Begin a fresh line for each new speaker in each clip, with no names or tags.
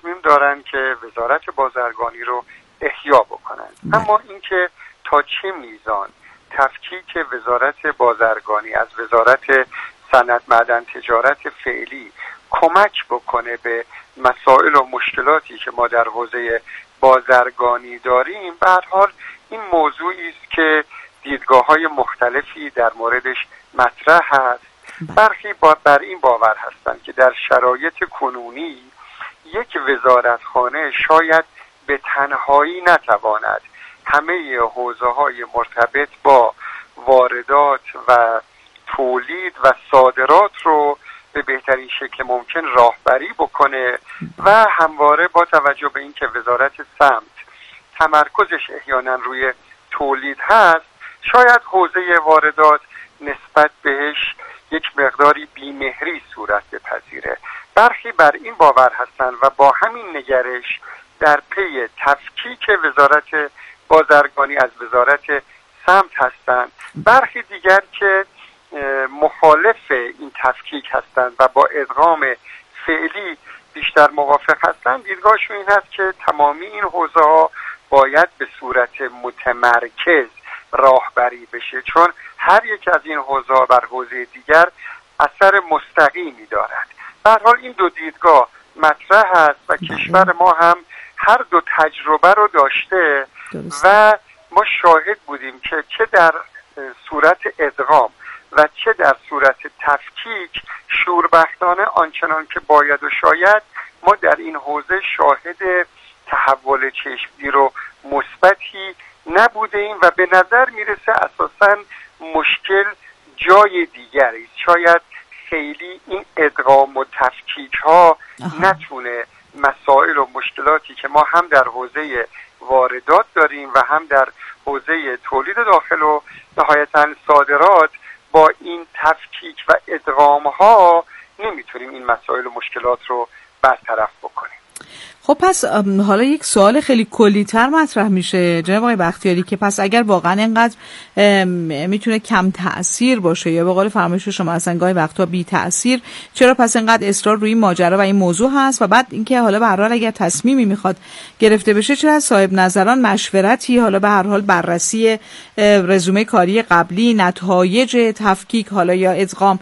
تصمیم دارن که وزارت بازرگانی رو احیا بکنن. اما اینکه تا چه میزان تفکیک وزارت بازرگانی از وزارت صنعت معدن تجارت فعلی کمک بکنه به مسائل و مشکلاتی که ما در حوزه بازرگانی داریم، به هر حال این موضوعی است که دیدگاه‌های مختلفی در موردش مطرح هست. برخی بر این باور هستند که در شرایط کنونی یک وزارتخانه شاید به تنهایی نتواند همه حوزه‌های مرتبط با واردات و تولید و صادرات رو به بهترین شکل ممکن راهبری بکنه و همواره با توجه به اینکه وزارت سمت تمرکزش احیانا روی تولید هست، شاید حوزه واردات نسبت بهش یک مقداری بیمهری صورت بپذیره. برخی بر این باور هستند و با همین نگرش در پی تفکیک وزارت بازرگانی از وزارت سمت هستند. برخی دیگر که مخالف این تفکیک هستند و با ادغام فعلی بیشتر موافق هستند، دیدگاهشون این هست که تمامی این حوزه ها باید به صورت متمرکز راهبری بشه، چون هر یک از این حوزه ها بر حوزه دیگر اثر مستقیمی دارد. در حال این دو دیدگاه مطرح است و کشور ما هم هر دو تجربه رو داشته و ما شاهد بودیم که چه در صورت ادغام و چه در صورت تفکیک شوربختانه آنچنان که باید و شاید ما در این حوزه شاهد تحول چشمگیر و مثبتی نبوده ایم و به نظر میرسه اساساً مشکل جای دیگری است. شاید خیلی این ادغام و تفکیک ها نتونه مسائل و مشکلاتی که ما هم در حوزه واردات داریم و هم در حوزه تولید داخل و نهایتاً صادرات، با این تفکیک و ادغام ها نمیتونیم این مسائل و مشکلات رو برطرف بکنیم.
خب پس حالا یک سوال خیلی کلی‌تر مطرح میشه جناب آقای بختیاری که پس اگر واقعا اینقدر میتونه کم تأثیر باشه یا به قول فرمایش شما اصلا گاهی وقتا بی تأثیر، چرا پس اینقدر اصرار روی این ماجرا و این موضوع هست؟ و بعد اینکه حالا به هر حال اگر تصمیمی میخواد گرفته بشه، چرا از صاحب نظران مشورتی، حالا به هر حال بررسی رزومه کاری قبلی، نتایج تفکیک حالا یا ادغام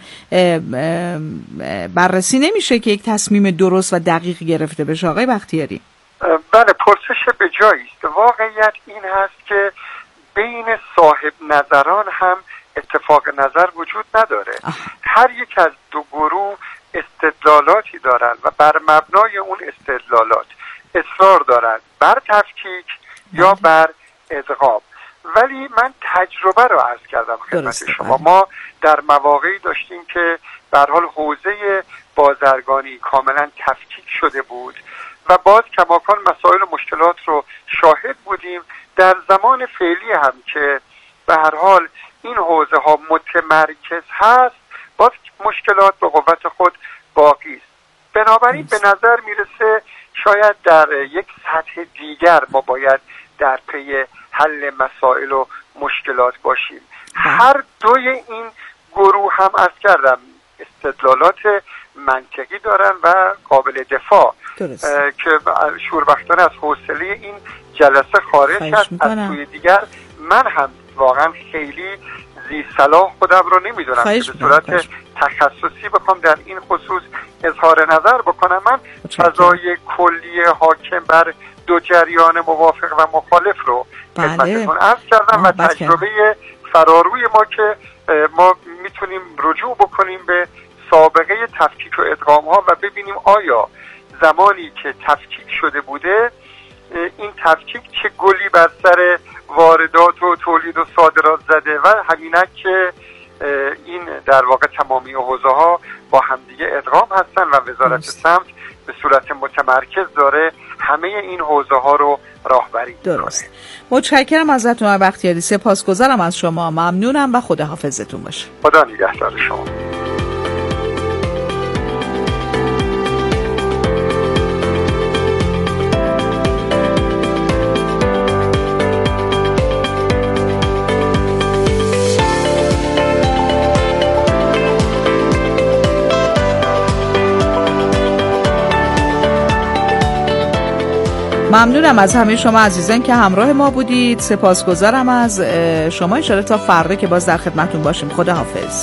بررسی نمیشه که یک تصمیم درست و دقیق گرفته بشه؟ آقای بختیاری.
بله، پرسش به جایی است. واقعیت این هست که بین صاحب نظران هم اتفاق نظر وجود نداره. هر یک از دو گروه استدلالاتی دارند و بر مبنای اون استدلالات اصرار دارند بر تفکیک یا بر ادغام. ولی من تجربه رو عرض کردم خدمت شما. ما در مواقعی داشتیم که به هر حال حوزه بازرگانی کاملا تفکیک شده بود و باز کماکان مسائل و مشکلات رو شاهد بودیم. در زمان فعلی هم که به هر حال این حوزه ها متمرکز هست، باز مشکلات به قوت خود باقی است. بنابراین به نظر میرسه شاید در یک سطح دیگر ما باید در پی حل مسائل و مشکلات باشیم. هر دوی این گروه هم عرض کردم استدلالات منطقی دارن و قابل دفاع که شوربختانه از حوصله این جلسه خارج هست. از سوی دیگر من هم واقعا خیلی ذی صلاح خودم رو نمیدونم که به صورت تخصصی بخوام در این خصوص اظهار نظر بکنم. من فضای کلی حاکم بر دو جریان موافق و مخالف رو خدمتتون عرض کردم و تجربه فراروی ما که ما میتونیم رجوع بکنیم به سابقه تفکیک و ادغام ها و ببینیم آیا زمانی که تفکیک شده بوده این تفکیک چه گلی بر سر واردات و تولید و صادرات زده و همینک که این در واقع تمامی حوزه ها با همدیگه ادغام هستن و وزارت سمت به صورت متمرکز داره همه این حوزه ها رو راهبری
درست. متشکرم ازتون آقای بختیاری، سپاسگزارم از شما، ممنونم و خدا حافظتون باشه.
خدا نگهدار شما.
ممنونم از همه شما عزیزان که همراه ما بودید. سپاسگزارم از شما. ان شاءالله تا فردا که باز در خدمتتون باشیم. خدا حافظ.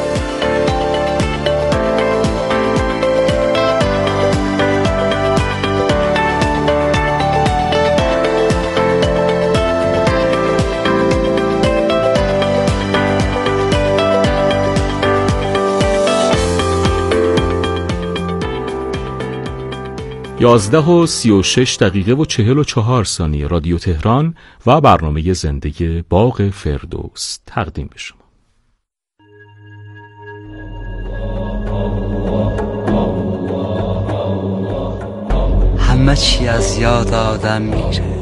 11:36:44 رادیو تهران و برنامه زنده باغ فردوس تقدیم به شما.
همه چی از یاد آدم میره،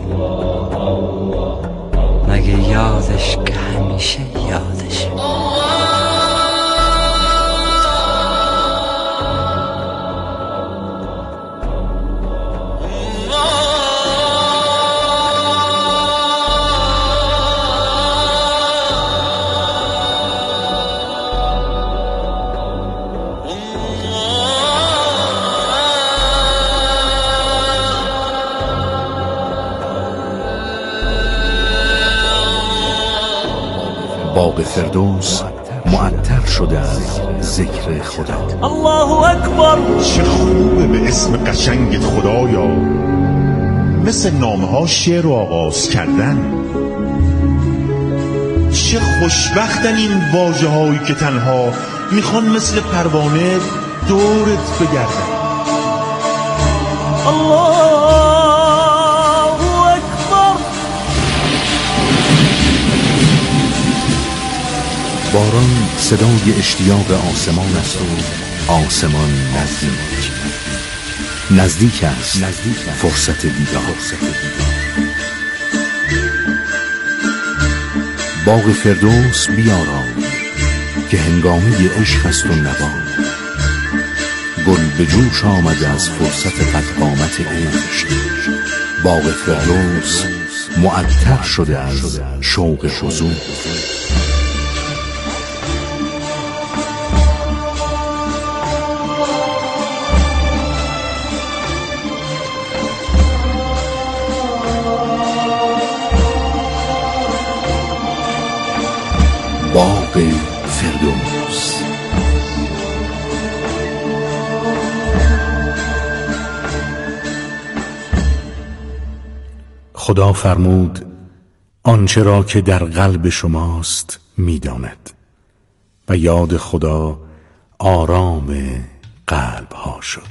مگه یادش که همیشه یادش.
باغ فردوس معطر شده از ذکر خدا.
الله اکبر. چه خوبه به اسم قشنگت خدایا، مثل نامه ها شعر و آغاز کردن. چه خوشبختن این واژه هایی که تنها میخوان مثل پروانه دورت بگردن. الله
باران صدای اشتیاق آسمان است و آسمان نزدیک است فرصت دیدار. باغ فردوس بیارای که هنگامه عشق است و نوا. گل به جوش آمده از فرصت قد قامت عشق. باغ فردوس معطر شده از شوق حضور. باغ فردوس. خدا فرمود آنچه را که در قلب شماست می‌داند و یاد خدا آرام قلب ها شد.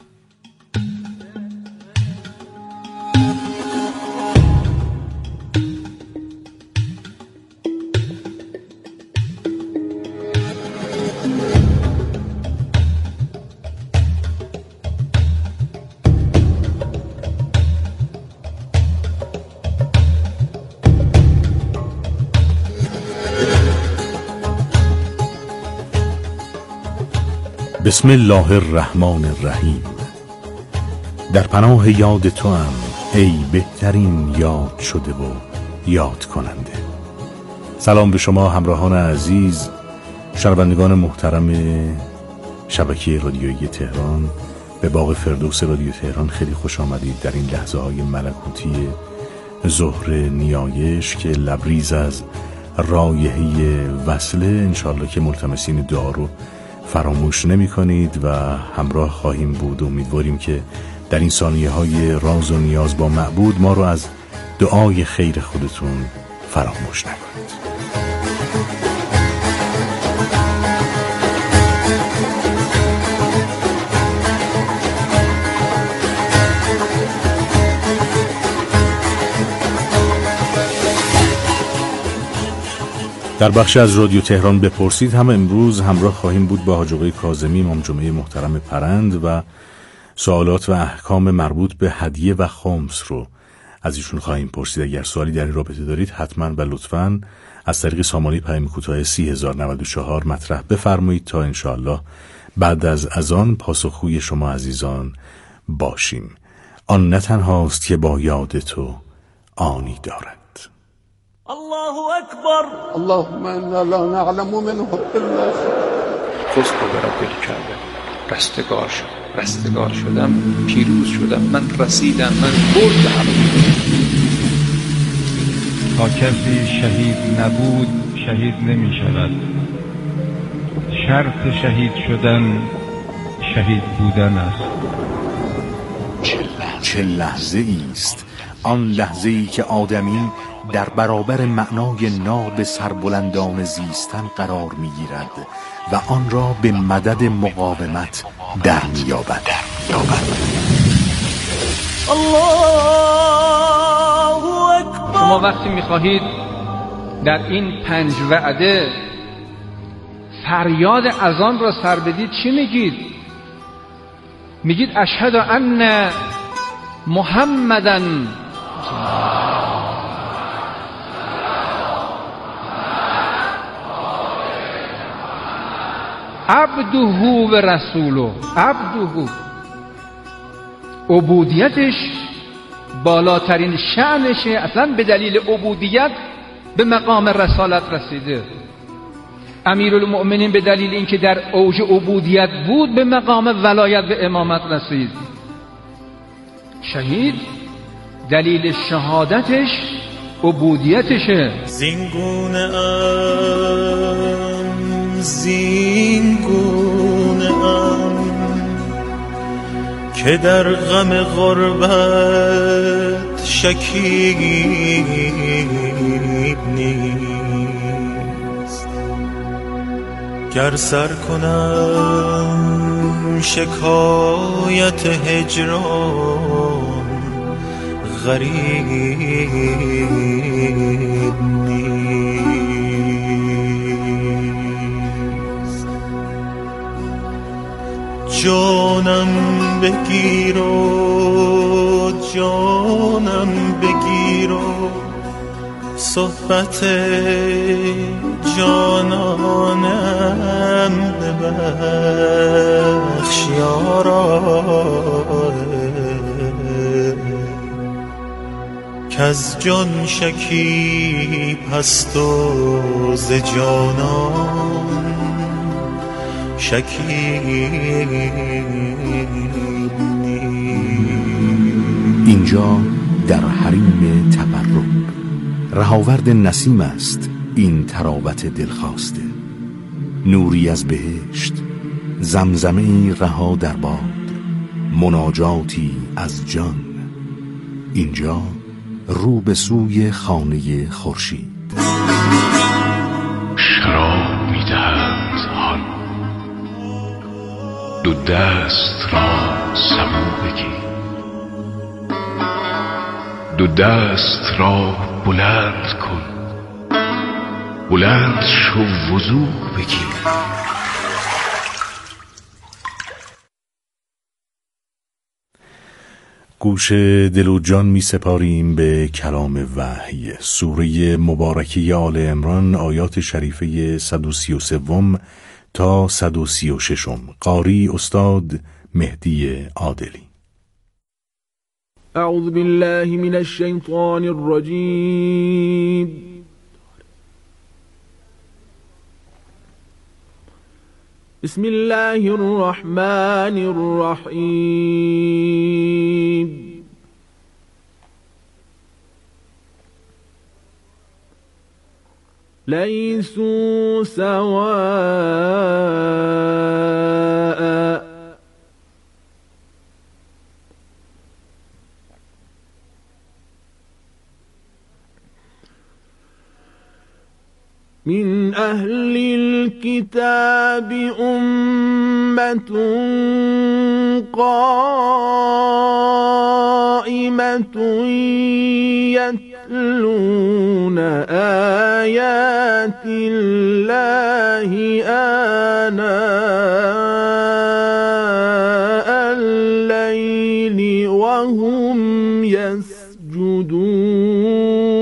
بسم الله الرحمن الرحیم. در پناه یاد تو هم ای بهترین یاد شده و یاد کننده. سلام به شما همراهان عزیز، شنوندگان محترم شبکه رادیویی تهران. به باغ فردوس رادیو تهران خیلی خوش آمدید در این لحظه های ملکوتی ظهر نیایش که لبریز از رایحه وصله. انشالله که ملتمسین دعا رو فراموش نمی کنید و همراه خواهیم بود. امیدواریم که در این ثانیه های راز و نیاز با معبود ما رو از دعای خیر خودتون فراموش نکنید. در بخش از رادیو تهران بپرسید هم امروز همراه خواهیم بود با حاج آقای کاظمی، امام جمعه محترم پرند، و سوالات و احکام مربوط به هدیه و خمس رو از ایشون خواهیم پرسید. اگر سوالی در این رابطه دارید حتما و لطفاً از طریق سامانه پیام کوتاه 3094 مطرح بفرمایید تا انشاءالله بعد از اذان پاسخگوی شما عزیزان باشیم. آن نه تنهاست که با یاد تو آنی دارد.
الله اکبر.
اللهم انا لا نعلم منه الا
فزت برب الکعبه، رستگار شد.
رستگار شدم، پیروز شدم، من رسیدم، من بردم.
تا کسی شهید نبود شهید نمی شود. شرط شهید شدن شهید بودن است.
چه لحظه است آن لحظه ای که آدمی در برابر معنای ناب سربلندان زیستن قرار می گیرد و آن را به مدد مقاومت در می یابد.
شما وقتی می خواهید در این 5 وعده فریاد اذان را سر بدید چی میگید؟ میگید اشهد ان محمدن عبده و رسوله. عبده، عبودیتش بالاترین شأنشه، اصلا به دلیل عبودیت به مقام رسالت رسیده. امیرالمؤمنین به دلیل اینکه در اوج عبودیت بود به مقام ولایت و امامت رسید. شهید دلیل شهادتش عبودیتشه.
زینگونه ام که در غم غربت شکیب نیست. گر سر کنم شکایت هجران غریب نیست. جانم بگیر و جانم بگیر و صحبت جانانم ببخش یارا، کز جان شکیب هست و ز جانان شکیب نیست.
اینجا در حریم تقرب رهاورد نسیم است این تراوت دلخواسته. نوری از بهشت، زمزمه‌ای رها در باد، مناجاتی از جان. اینجا رو به سوی خانه خورشید.
شراب می‌دهند حال، دو دست را سبو بگیر، دو دست را بلند کن، بلند شو وضو بگیر.
گوش دل و جان می سپاریم به کلام وحی. سوره مبارکه آل عمران، آیات شریفه 133 تا 136. قاری استاد مهدی عادلی.
اعوذ بالله من الشیطان الرجیم. بسم الله الرحمن الرحیم. لیسوا سواء من أهل الكتاب أمة قائمة يتلون آيات الله آناء الليل وهم يسجدون.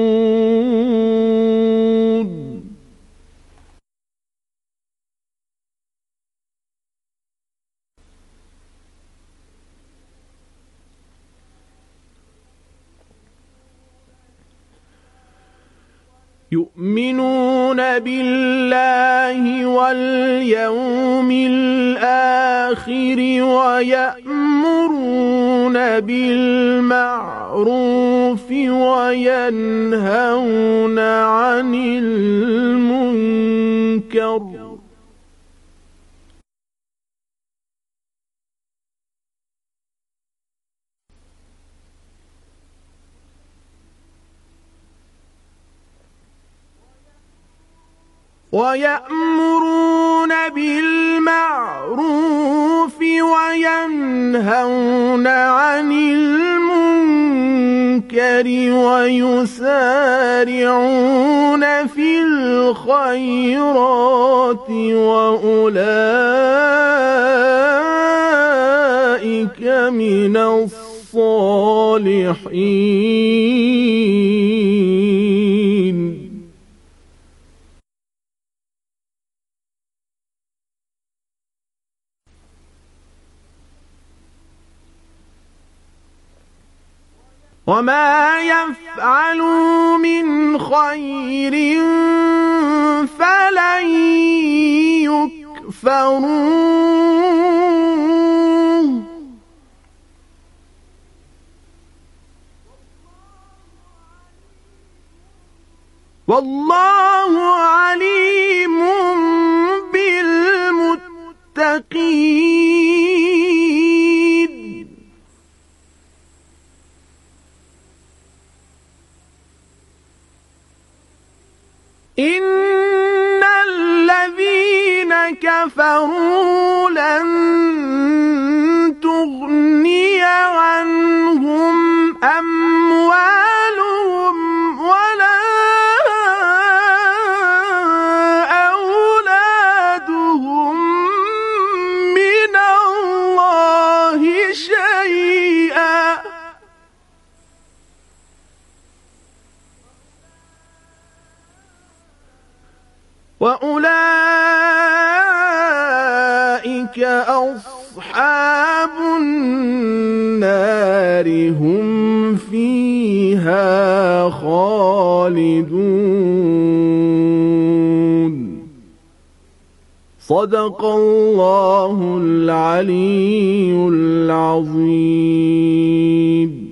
يؤمنون بالله واليوم الآخر ويأمرون بالمعروف وينهون عن المنكر ويأمرون بالمعروف وينهون عن المنكر ويسارعون في الخيرات وأولئك من الصالحين. وما يفعلوا من خير فلن يكفروه والله عليم بالمتقين. إن الذين كفروا لن تغني عنهم أموالهم ولا أولادهم من الله شيئا وأولئك أصحاب النار هم فيها خالدون. صدق الله العلي العظيم.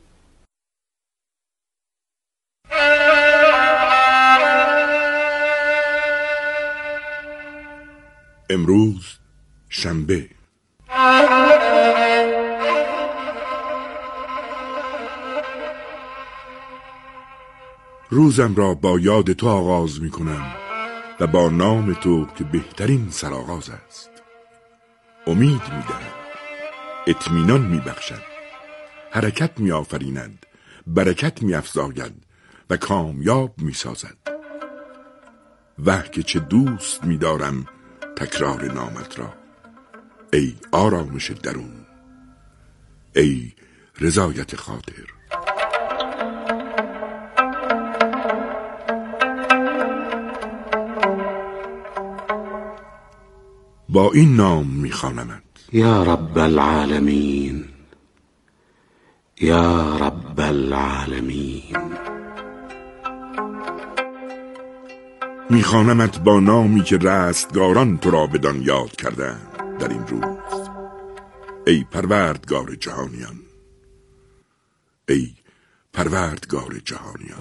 امروز شنبه روزم را با یاد تو آغاز می کنم و با نام تو که بهترین سرآغاز است. امید می دهد، اطمینان می بخشد، حرکت می آفریند، برکت می افزاید و کامیاب می سازد. وه که چه دوست می دارم تکرار نامت را، ای آرامش درون، ای رضایت خاطر. با این نام میخوانمت:
یا رب العالمین، یا رب العالمین.
میخوانمت با نامی که رستگاران تو را بدان یاد کردند در این روز. ای پروردگار جهانیان، ای پروردگار جهانیان.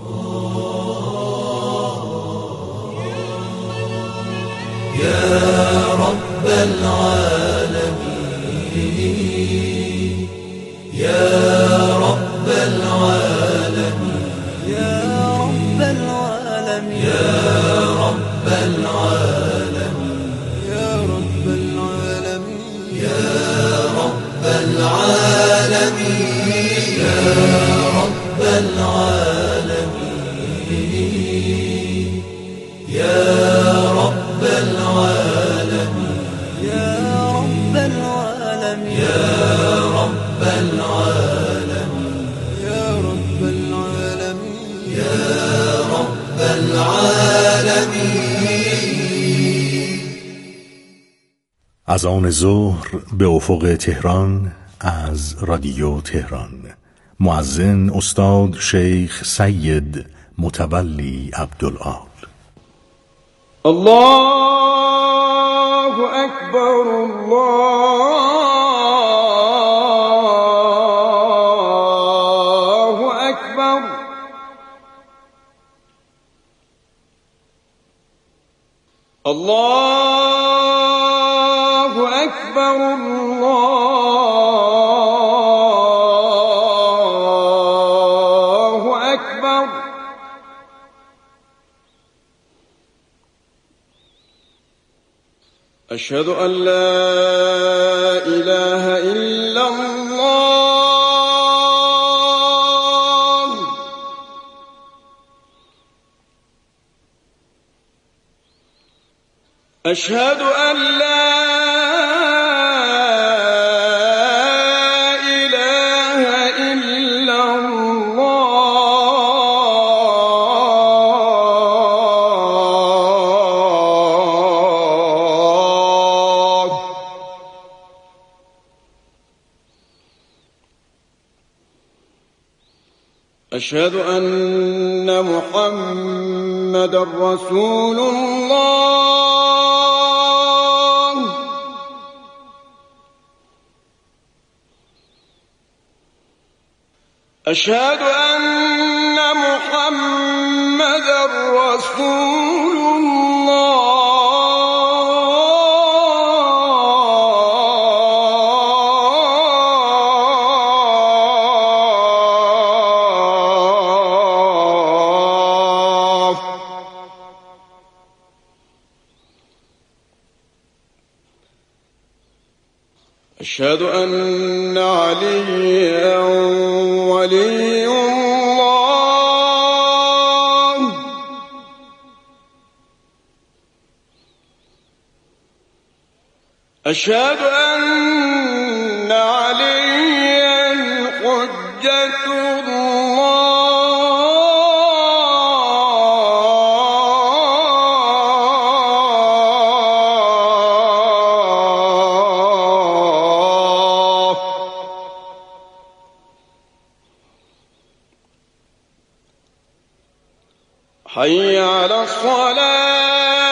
یا رب العالمین، یا رب العالمین، یا رب العالمین، یا رب العالمین، یا رب العالمین، یا رب العالمین، یا رب العالمین، یا رب العالمین، یا رب العالمین، یا رب العالمین، یا رب العالمین، یا رب العالمین.
از آن ظهر به افق تهران از رادیو تهران. مؤذن استاد شیخ سید متولی عبدالعال.
الله اکبر، الله أكبر الله أكبر الله أكبر أشهد أن لا إله إلا الله أشهد أن لا إله إلا الله أشهد أن محمدًا رسول الله أشهد أن محمدًا رسول الله أشهد أن عليا ولي الله أشهد أن عليا حجة الله حي على الصلاة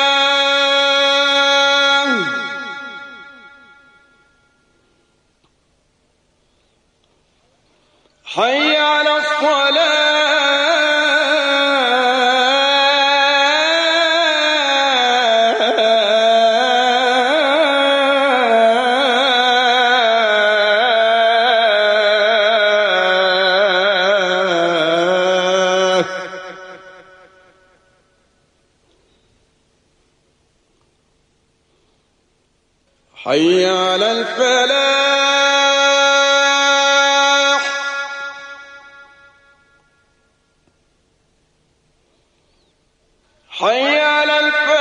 حي على الصلاة حي على الفلاح حي على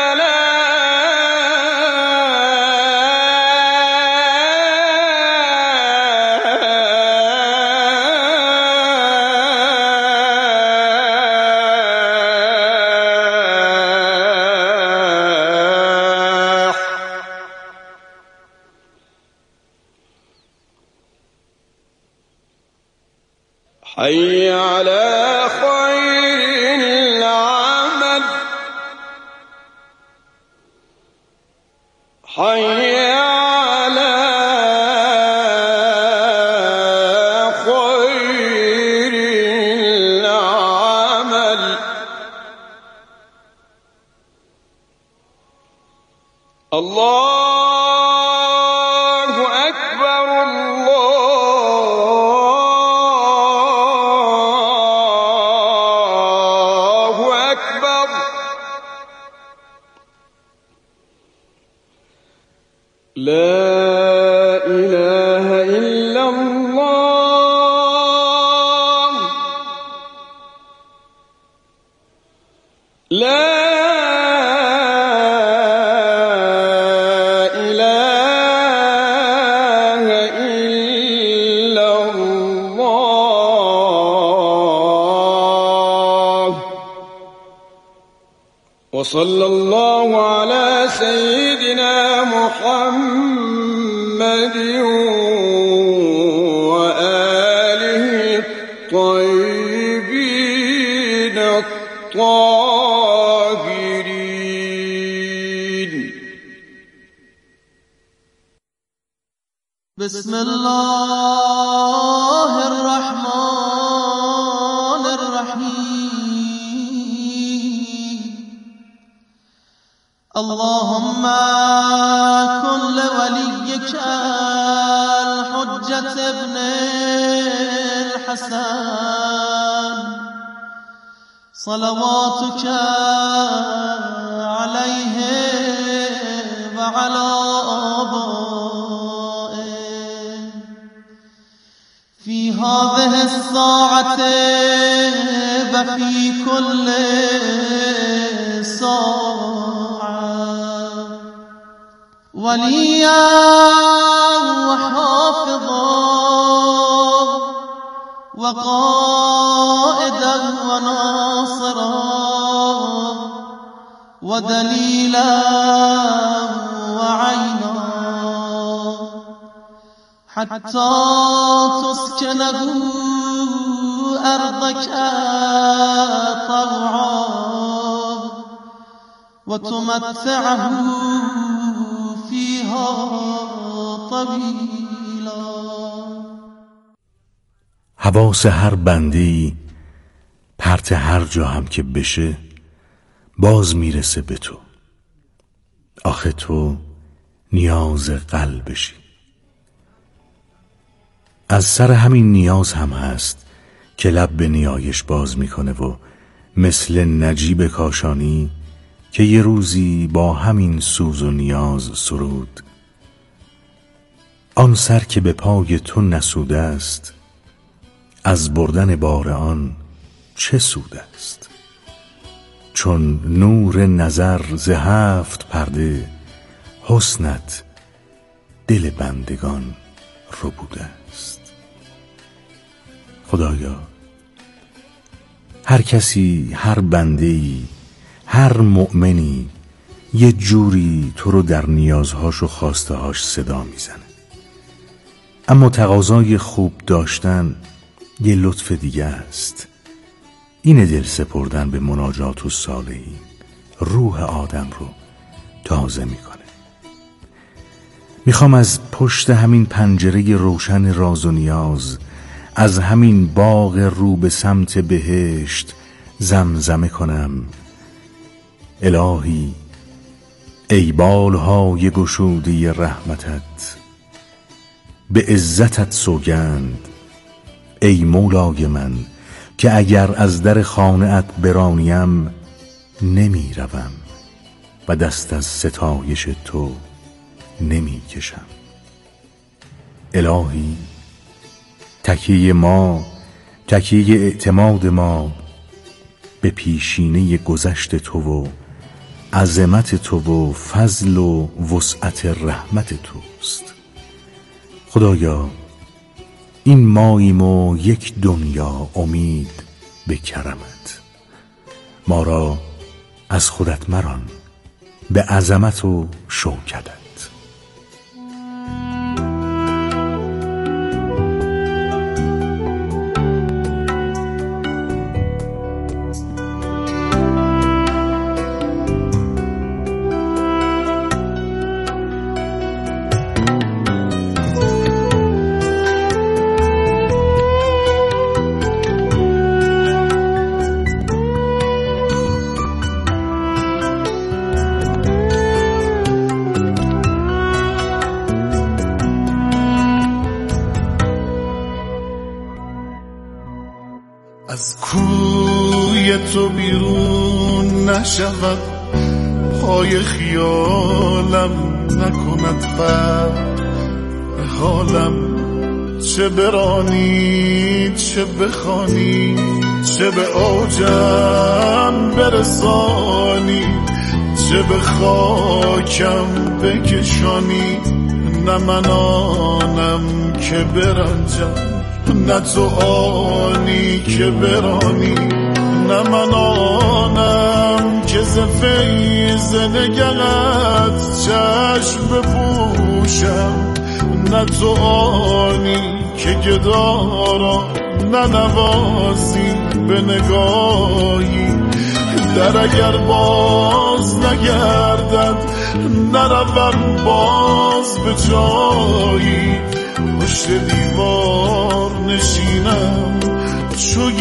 الفلاح حي على خير العمل حي على خير العمل الله أكبر الله أكبر لا إله إلا الله لا إله إلا الله وصلى الله على سيدنا محمد وآله الطيبين الطاهرين.
بسم الله الرحمن الرحيم اللهم كن لوليك الحجة ابن الحسن صلواتك عليه وعلى آبائه في هذه الساعة وفي كل ساعة وليا وحافظا وقائدا وناصرا ودليلا وعينا حتى تسكنه أرضك طوعا وتمتعه فيها طويلا.
حواس هر بنده‌ای پرت هر جا هم که بشه باز میرسه به تو. آخه تو نیاز قلبشی. از سر همین نیاز هم هست که لب به نیایش باز میکنه و مثل نجیب کاشانی که یه روزی با همین سوز و نیاز سرود: آن سر که به پای تو نسوده است، از بردن بار آن چه سود است؟ چون نور نظر ز 7 پرده، حسنت دل بندگان ربوده است. خدایا هر کسی، هر بنده‌ای، هر مؤمنی یه جوری تو رو در نیازهاش و خواستهاش صدا میزنه، اما تقاضای خوب داشتن یه لطف دیگه است. این دل سپردن به مناجات و صالحین روح آدم رو تازه میکنه. میخوام از پشت همین پنجره روشن راز و نیاز، از همین باغ رو به سمت بهشت زمزمه کنم: الهی ای بالهای گشوده رحمتت، به عزتت سوگند ای مولای من که اگر از در خانه‌ات برانیم نمی روم و دست از ستایش تو نمی کشم. الهی تکیه ما، تکیه اعتماد ما به پیشینه گذشت تو و عظمت تو و فضل و وسعت رحمت توست. خدایا این ماییم و یک دنیا امید به کرمت. ما را از خودت مران به عظمت و شوکتت.
از کوی تو بیرون نشود، پای خیالم نکند بر حالم. چه برانی چه بخوانی، چه به اوجم برسانی، چه به خاکم بکشانی. نه من آنم که برنجم، نه تو آنی که برانی. نه من آنم که ز فیض نگهت چشم بپوشم، نه تو آنی که گدارا ننوازی به نگاهی. در اگر باز نگردد نروم باز به جایی، پشت دیوار نشینم چو